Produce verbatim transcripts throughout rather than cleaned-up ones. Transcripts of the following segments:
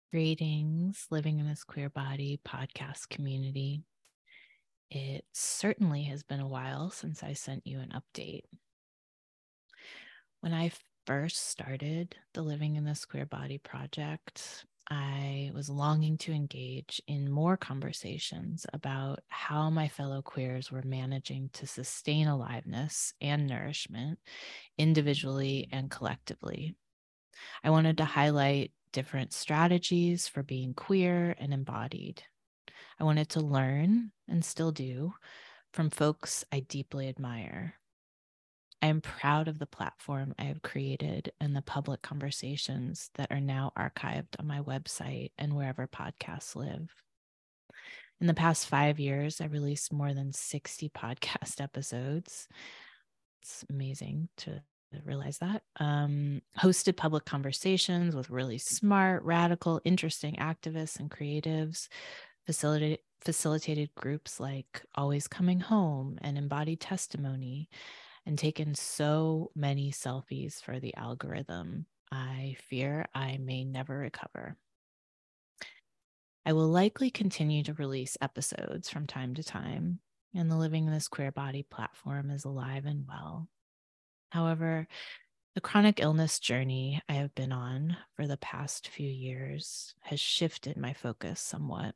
Greetings, Living in this Queer Body podcast community. It certainly has been a while since I sent you an update. When I first started the Living in this Queer Body project, I was longing to engage in more conversations about how my fellow queers were managing to sustain aliveness and nourishment individually and collectively. I wanted to highlight different strategies for being queer and embodied. I wanted to learn, and still do, from folks I deeply admire. I am proud of the platform I have created and the public conversations that are now archived on my website and wherever podcasts live. In the past five years, I released more than sixty podcast episodes. It's amazing to realize that. Um, hosted public conversations with really smart, radical, interesting activists and creatives, facilitated, facilitated groups like Always Coming Home and Embodied Testimony, and taken so many selfies for the algorithm. I fear I may never recover. I will likely continue to release episodes from time to time, and the Living in this Queer Body platform is alive and well. However, the chronic illness journey I have been on for the past few years has shifted my focus somewhat.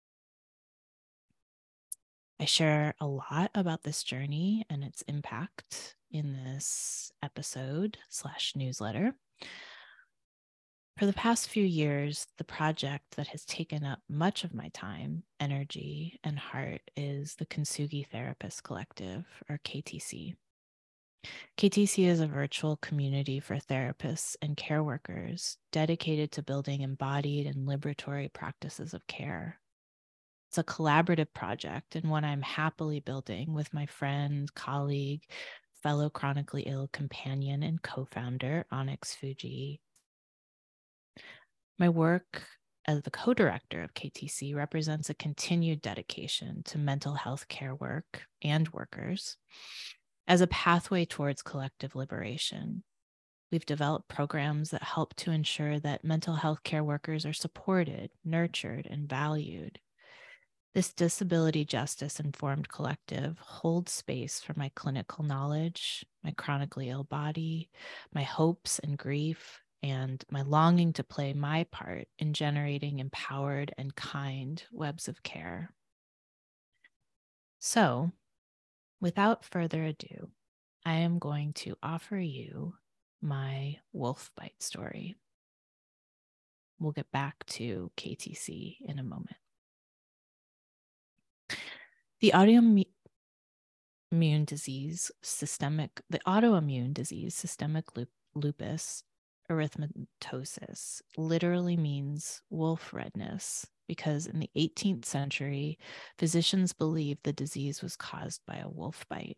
I share a lot about this journey and its impact in this episode slash newsletter. For the past few years, the project that has taken up much of my time, energy, and heart is the Kintsugi Therapist Collective, or K T C. K T C is a virtual community for therapists and care workers dedicated to building embodied and liberatory practices of care. It's a collaborative project and one I'm happily building with my friend, colleague, fellow chronically ill companion, and co-founder, Onyx Fuji. My work as the co-director of K T C represents a continued dedication to mental health care work and workers as a pathway towards collective liberation. We've developed programs that help to ensure that mental health care workers are supported, nurtured, and valued. This disability justice informed collective holds space for my clinical knowledge, my chronically ill body, my hopes and grief, and my longing to play my part in generating empowered and kind webs of care. So, without further ado, I am going to offer you my wolf bite story. We'll get back to K T C in a moment. The autoimmune disease systemic, the autoimmune disease systemic lupus erythematosus literally means wolf redness, because in the eighteenth century, physicians believed the disease was caused by a wolf bite.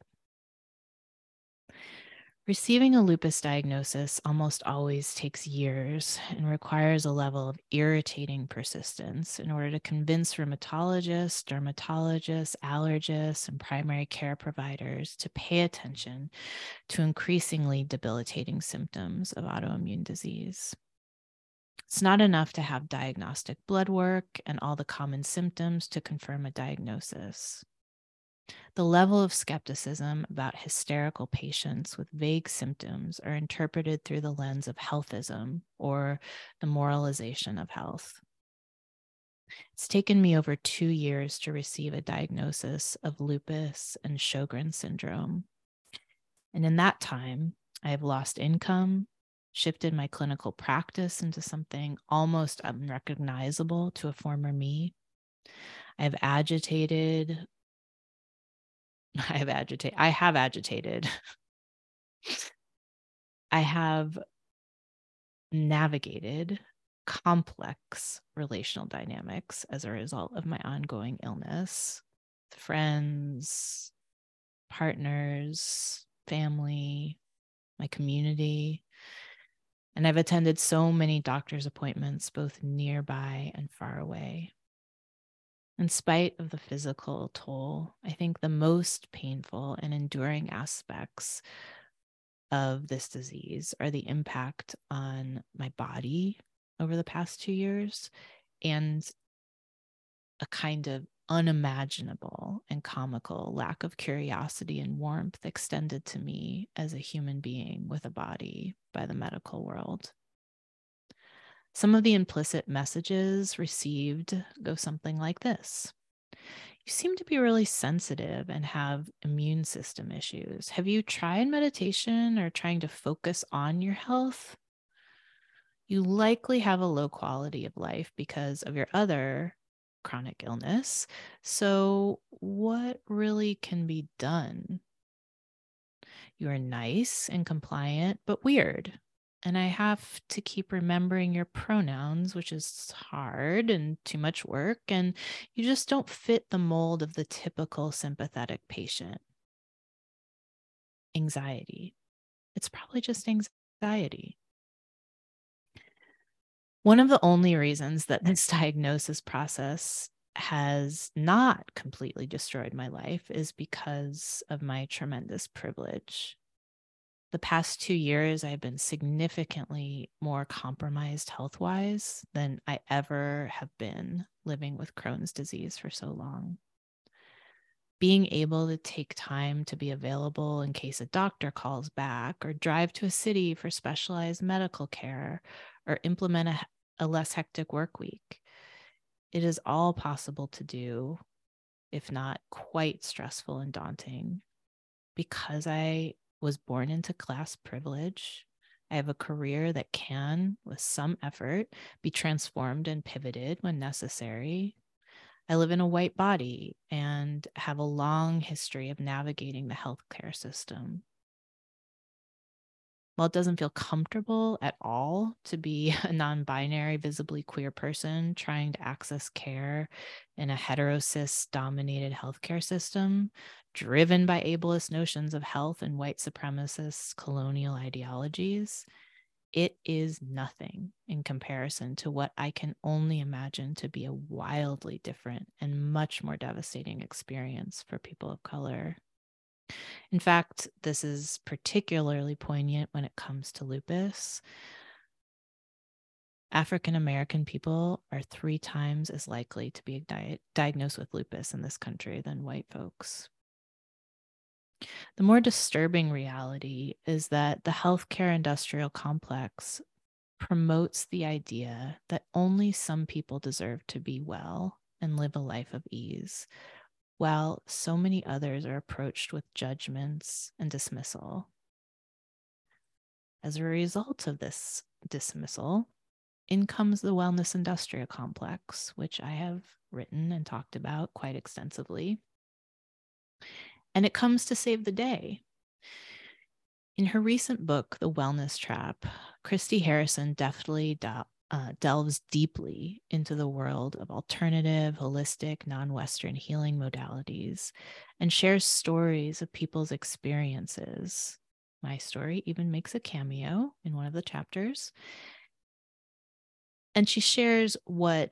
Receiving a lupus diagnosis almost always takes years and requires a level of irritating persistence in order to convince rheumatologists, dermatologists, allergists, and primary care providers to pay attention to increasingly debilitating symptoms of autoimmune disease. It's not enough to have diagnostic blood work and all the common symptoms to confirm a diagnosis. The level of skepticism about hysterical patients with vague symptoms are interpreted through the lens of healthism, or the moralization of health. It's taken me over two years to receive a diagnosis of lupus and Sjogren's syndrome. And in that time, I have lost income, shifted my clinical practice into something almost unrecognizable to a former me. I have agitated I have agitated. I have agitated. I have navigated complex relational dynamics as a result of my ongoing illness. Friends, partners, family, my community. And I've attended so many doctor's appointments, both nearby and far away. In spite of the physical toll, I think the most painful and enduring aspects of this disease are the impact on my body over the past two years, and a kind of unimaginable and comical lack of curiosity and warmth extended to me as a human being with a body by the medical world. Some of the implicit messages received go something like this. You seem to be really sensitive and have immune system issues. Have you tried meditation or trying to focus on your health? You likely have a low quality of life because of your other chronic illness. So, what really can be done? You are nice and compliant, but weird. And I have to keep remembering your pronouns, which is hard and too much work. And you just don't fit the mold of the typical sympathetic patient. Anxiety. It's probably just anxiety. One of the only reasons that this diagnosis process has not completely destroyed my life is because of my tremendous privilege. The past two years, I've been significantly more compromised health-wise than I ever have been living with Crohn's disease for so long. Being able to take time to be available in case a doctor calls back, or drive to a city for specialized medical care, or implement a, a less hectic work week. It is all possible to do, if not quite stressful and daunting, because I was born into class privilege. I have a career that can, with some effort, be transformed and pivoted when necessary. I live in a white body and have a long history of navigating the healthcare system. While it doesn't feel comfortable at all to be a non-binary, visibly queer person trying to access care in a hetero-cis-dominated healthcare system, driven by ableist notions of health and white supremacist colonial ideologies, it is nothing in comparison to what I can only imagine to be a wildly different and much more devastating experience for people of color. In fact, this is particularly poignant when it comes to lupus. African American people are three times as likely to be di- diagnosed with lupus in this country than white folks. The more disturbing reality is that the healthcare industrial complex promotes the idea that only some people deserve to be well and live a life of ease, while so many others are approached with judgments and dismissal. As a result of this dismissal, in comes the wellness industrial complex, which I have written and talked about quite extensively. And it comes to save the day. In her recent book, The Wellness Trap, Christy Harrison deftly de- uh, delves deeply into the world of alternative, holistic, non-Western healing modalities and shares stories of people's experiences. My story even makes a cameo in one of the chapters. And she shares what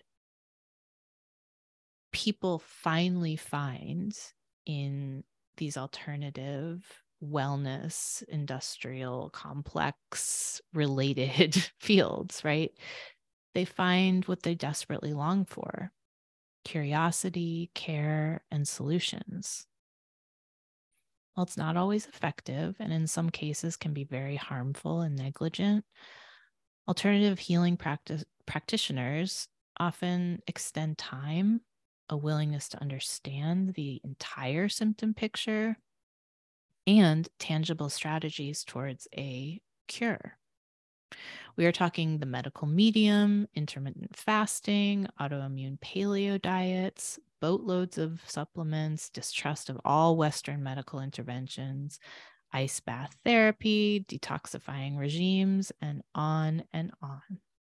people finally find in these alternative wellness, industrial, complex related fields, right? They find what they desperately long for: curiosity, care, and solutions. While it's not always effective, and in some cases can be very harmful and negligent, alternative healing practice practitioners often extend time, a willingness to understand the entire symptom picture, and tangible strategies towards a cure. We are talking the medical medium, intermittent fasting, autoimmune paleo diets, boatloads of supplements, distrust of all Western medical interventions, ice bath therapy, detoxifying regimes, and on and on.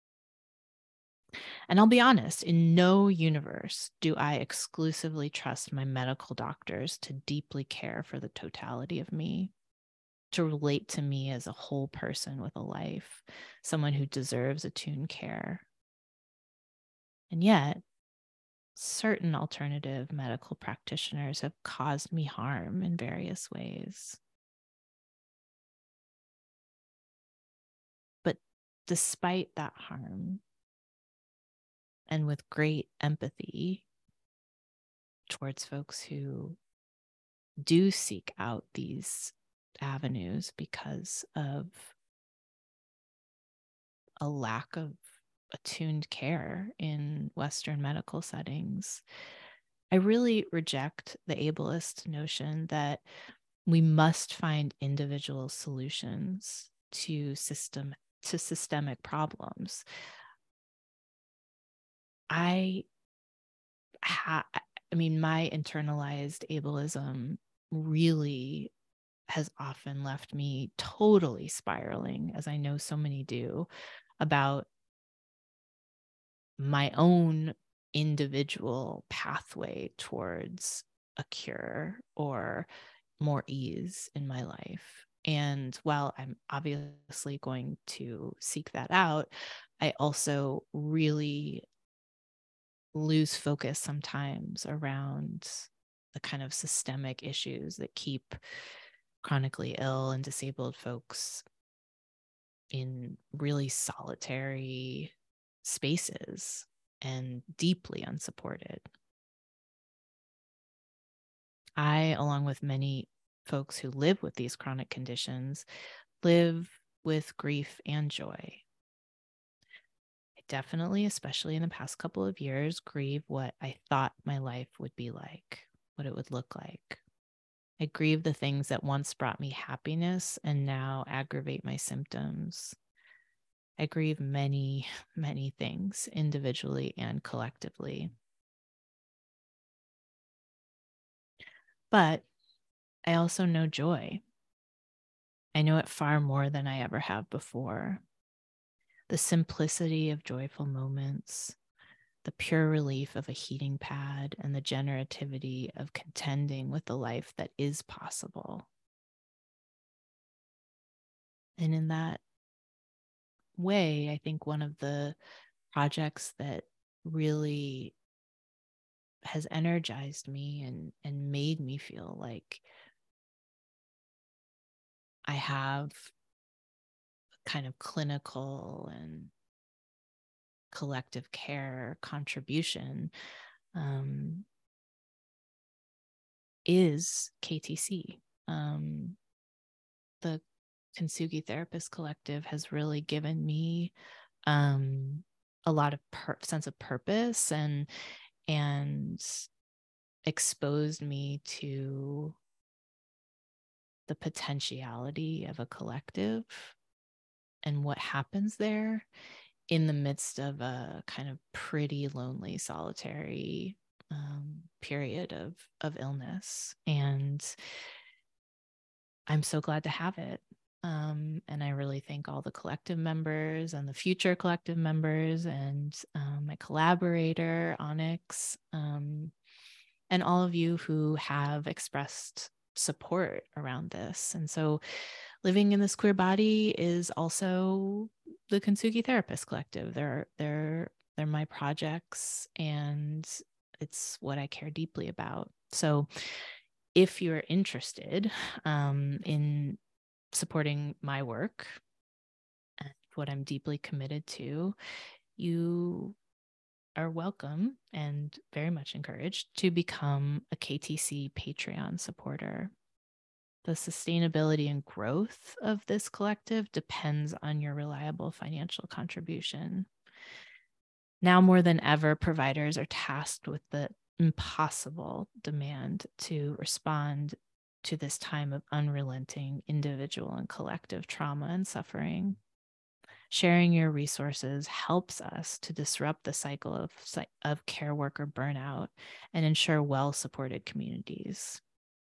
And I'll be honest, in no universe do I exclusively trust my medical doctors to deeply care for the totality of me, to relate to me as a whole person with a life, someone who deserves attuned care. And yet, certain alternative medical practitioners have caused me harm in various ways. But despite that harm, and with great empathy towards folks who do seek out these avenues because of a lack of attuned care in Western medical settings. I really reject the ableist notion that we must find individual solutions to system to systemic problems. I ha I mean, my internalized ableism really has often left me totally spiraling, as I know so many do, about my own individual pathway towards a cure or more ease in my life. And while I'm obviously going to seek that out, I also really lose focus sometimes around the kind of systemic issues that keep chronically ill and disabled folks in really solitary spaces and deeply unsupported. I, along with many folks who live with these chronic conditions, live with grief and joy. I definitely, especially in the past couple of years, grieve what I thought my life would be like, what it would look like. I grieve the things that once brought me happiness and now aggravate my symptoms. I grieve many, many things individually and collectively. But I also know joy. I know it far more than I ever have before. The simplicity of joyful moments, the pure relief of a heating pad, and the generativity of contending with the life that is possible. And in that way, I think one of the projects that really has energized me and, and made me feel like I have kind of clinical and collective care contribution um, is K T C. Um, the Kintsugi Therapist Collective has really given me um, a lot of per- sense of purpose and and exposed me to the potentiality of a collective and what happens there in the midst of a kind of pretty lonely, solitary um, period of of illness. And I'm so glad to have it. Um, and I really thank all the collective members and the future collective members and um, my collaborator, Onyx, um, and all of you who have expressed support around this. And so Living in This Queer Body is also the Kintsugi Therapist Collective. They're, they're, they're my projects, and it's what I care deeply about. So if you're interested um, in supporting my work and what I'm deeply committed to, you are welcome and very much encouraged to become a K T C Patreon supporter. The sustainability and growth of this collective depends on your reliable financial contribution. Now more than ever, providers are tasked with the impossible demand to respond to this time of unrelenting individual and collective trauma and suffering. Sharing your resources helps us to disrupt the cycle of, of care worker burnout and ensure well-supported communities.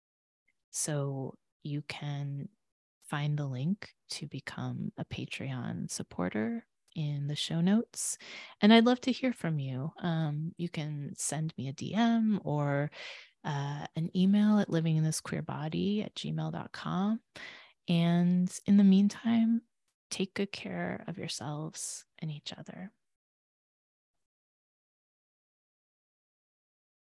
So you can find the link to become a Patreon supporter in the show notes. And I'd love to hear from you. Um, you can send me a D M or uh, an email at livinginThisQueerBody at gmail dot com. And in the meantime, take good care of yourselves and each other.